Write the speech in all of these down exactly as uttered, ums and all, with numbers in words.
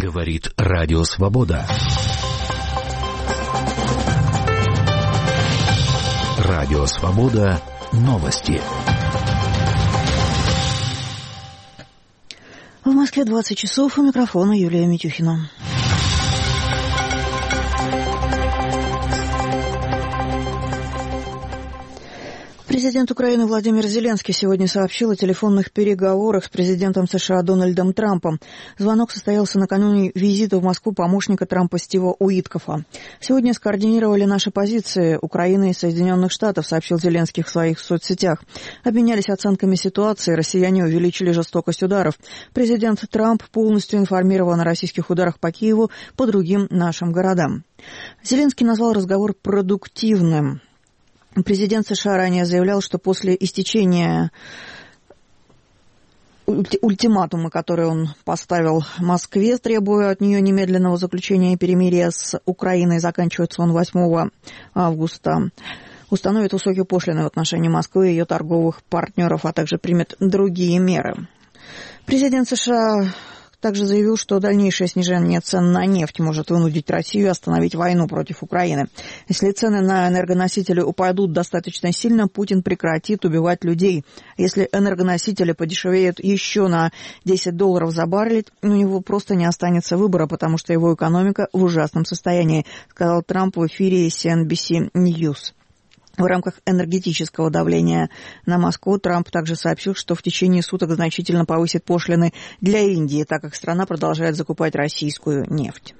Говорит Радио Свобода. Радио Свобода. Новости. В Москве двадцать часов, у микрофона Юлия Митюхина. Президент Украины Владимир Зеленский сегодня сообщил о телефонных переговорах с президентом США Дональдом Трампом. Звонок состоялся накануне визита в Москву помощника Трампа Стива Уиткофа. «Сегодня скоординировали наши позиции Украины и Соединенных Штатов», сообщил Зеленский в своих соцсетях. «Обменялись оценками ситуации, россияне увеличили жестокость ударов. Президент Трамп полностью информирован о российских ударах по Киеву, по другим нашим городам». Зеленский назвал разговор продуктивным. Президент США ранее заявлял, что после истечения ультиматума, который он поставил Москве, требуя от нее немедленного заключения перемирия с Украиной, заканчивается он восьмого августа, установит высокие пошлины в отношении Москвы и ее торговых партнеров, а также примет другие меры. Президент США также заявил, что дальнейшее снижение цен на нефть может вынудить Россию остановить войну против Украины. Если цены на энергоносители упадут достаточно сильно, Путин прекратит убивать людей. Если энергоносители подешевеют еще на десять долларов за баррель, у него просто не останется выбора, потому что его экономика в ужасном состоянии, сказал Трамп в эфире си эн би си News. В рамках энергетического давления на Москву Трамп также сообщил, что в течение суток значительно повысит пошлины для Индии, так как страна продолжает закупать российскую нефть.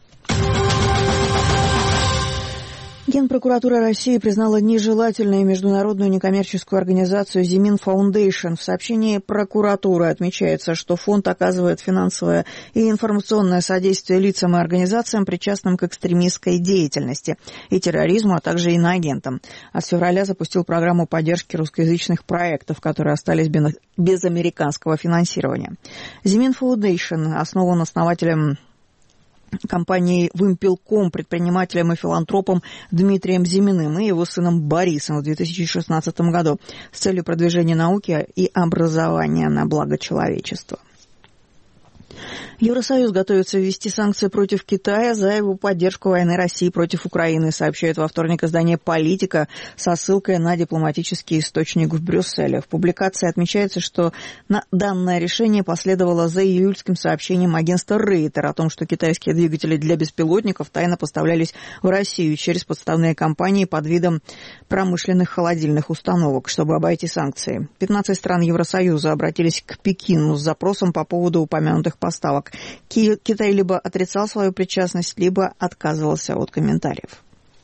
Генпрокуратура России признала нежелательной международную некоммерческую организацию «Зимин Фаундейшн». В сообщении прокуратуры отмечается, что фонд оказывает финансовое и информационное содействие лицам и организациям, причастным к экстремистской деятельности и терроризму, а также иноагентам. А с февраля запустил программу поддержки русскоязычных проектов, которые остались без американского финансирования. «Зимин Фаундейшн» основан основателем компанией «Вымпелком», предпринимателем и филантропом Дмитрием Зиминым и его сыном Борисом в две тысячи шестнадцатом году с целью продвижения науки и образования на благо человечества. Евросоюз готовится ввести санкции против Китая за его поддержку войны России против Украины, сообщает во вторник издание «Политика» со ссылкой на дипломатический источник в Брюсселе. В публикации отмечается, что на данное решение последовало за июльским сообщением агентства Рейтер о том, что китайские двигатели для беспилотников тайно поставлялись в Россию через подставные компании под видом промышленных холодильных установок, чтобы обойти санкции. пятнадцать стран Евросоюза обратились к Пекину с запросом по поводу упомянутых поставок. Китай либо отрицал свою причастность, либо отказывался от комментариев.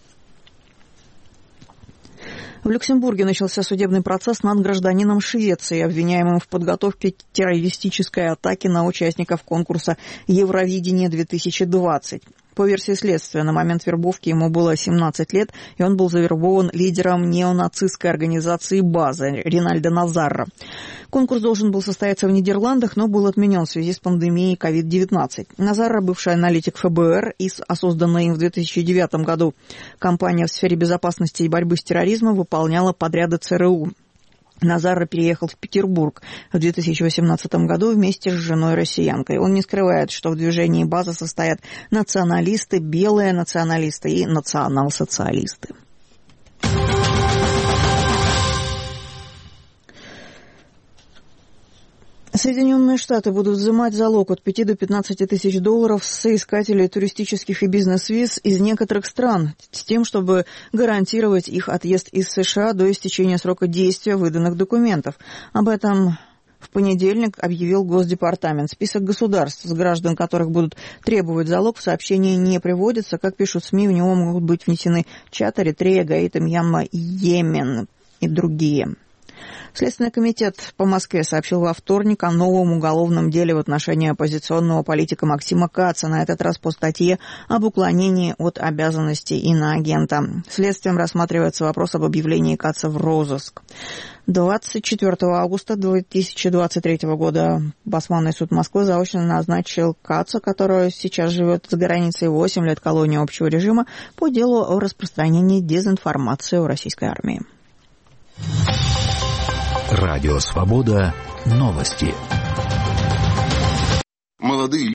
В Люксембурге начался судебный процесс над гражданином Швеции, обвиняемым в подготовке террористической атаки на участников конкурса «Евровидение-две тысячи двадцать». По версии следствия, на момент вербовки ему было семнадцать лет, и он был завербован лидером неонацистской организации «База» Ринальдо Назарро. Конкурс должен был состояться в Нидерландах, но был отменен в связи с пандемией ковид девятнадцать. Назарро, бывший аналитик эф бэ эр и созданная им в две тысячи девятом году компания в сфере безопасности и борьбы с терроризмом, выполняла подряды цэ эр у. Назарро переехал в Петербург в две тысячи восемнадцатом году вместе с женой-россиянкой. Он не скрывает, что в движении «База» состоят националисты, белые националисты и национал-социалисты. Соединенные Штаты будут взимать залог от пяти до пятнадцати тысяч долларов с соискателей туристических и бизнес-виз из некоторых стран, с тем, чтобы гарантировать их отъезд из США до истечения срока действия выданных документов. Об этом в понедельник объявил Госдепартамент. Список государств, с граждан которых будут требовать залог, в сообщении не приводится. Как пишут СМИ, в него могут быть внесены Чад, Эритрея, Гаити, Мьянма, Йемен и другие. Следственный комитет по Москве сообщил во вторник о новом уголовном деле в отношении оппозиционного политика Максима Каца, на этот раз по статье об уклонении от обязанностей иноагента. Следствием рассматривается вопрос об объявлении Каца в розыск. двадцать четвёртого августа две тысячи двадцать третьего года Басманный суд Москвы заочно назначил Каца, который сейчас живет за границей, восемь лет колонии общего режима по делу о распространении дезинформации о российской армии. Радио Свобода. Новости. Молодые